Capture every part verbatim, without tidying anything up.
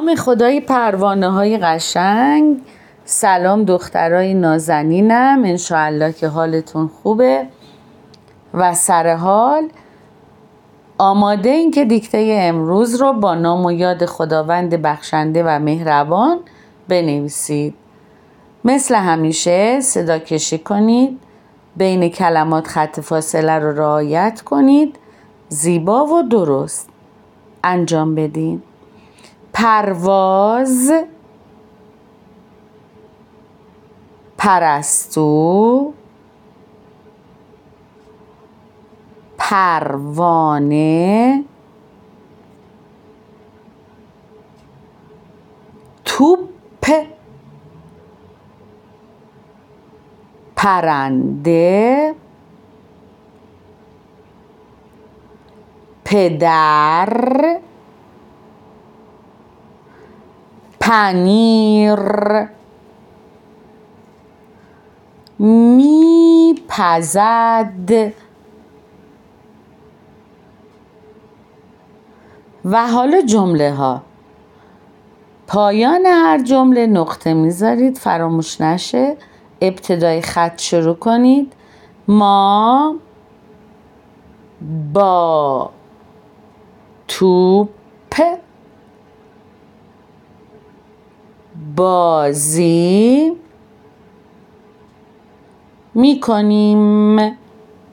نام خدای پروانه های قشنگ. سلام دخترای نازنینم، انشاءالله که حالتون خوبه و سر حال. آماده این که دیکته امروز رو با نام و یاد خداوند بخشنده و مهربان بنویسید. مثل همیشه صدا کشی کنید، بین کلمات خط فاصله رو رعایت کنید، زیبا و درست انجام بدین. پرواز، پرستو، پروانه، توپ، پرنده، پدر، پنیر، میپزد. و حالا جمله ها. پایان هر جمله نقطه میذارید فراموش نشه. ابتدای خط شروع کنید. ما با توپ بازی میکنیم.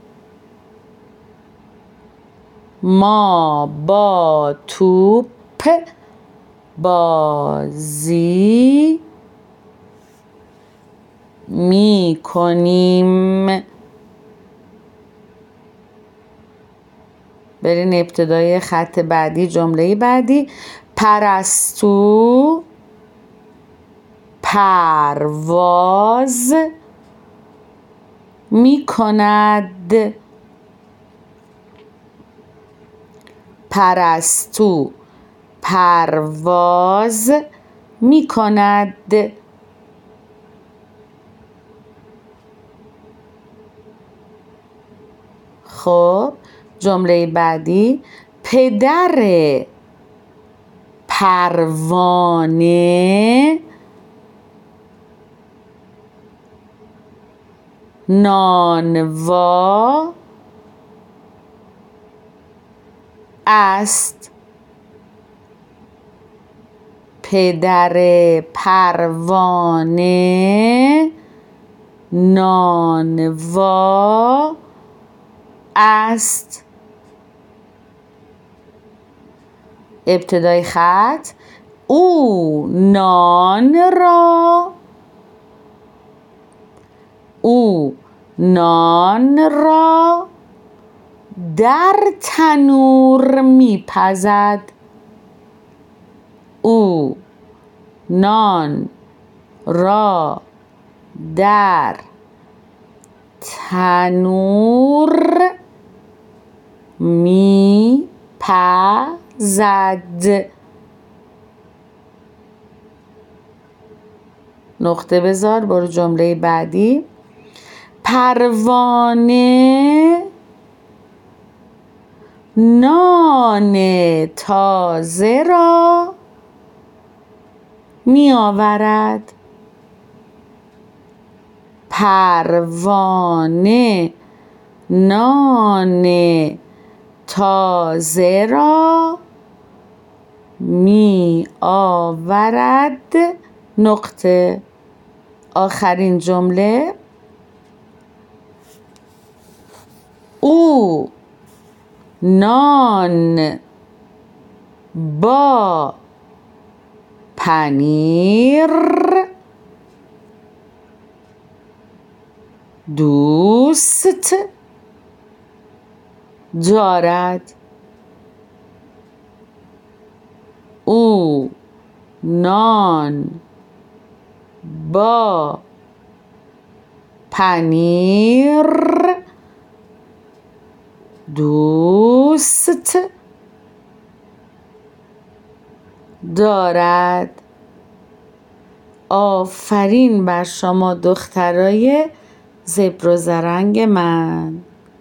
ما با توپ بازی میکنیم. برین ابتدای خط بعدی، جمله بعدی. پرستو پرواز میکند. پرستو پرواز میکند. خب جمله بعدی. پدر پروانه نانوا است. پدر پروانه نانوا است. ابتدای خط. او نان را او نان را در تنور میپزد. او نان را در تنور میپزد. نقطه بذار، برو جمله بعدی. پروانه نان تازه را می آورد. پروانه نان تازه را می آورد. نقطه. آخرین جمله. او نان با پنیر دوست دارد. او نان با پنیر دوست دارد. آفرین بر شما دخترای زبر و زرنگ من.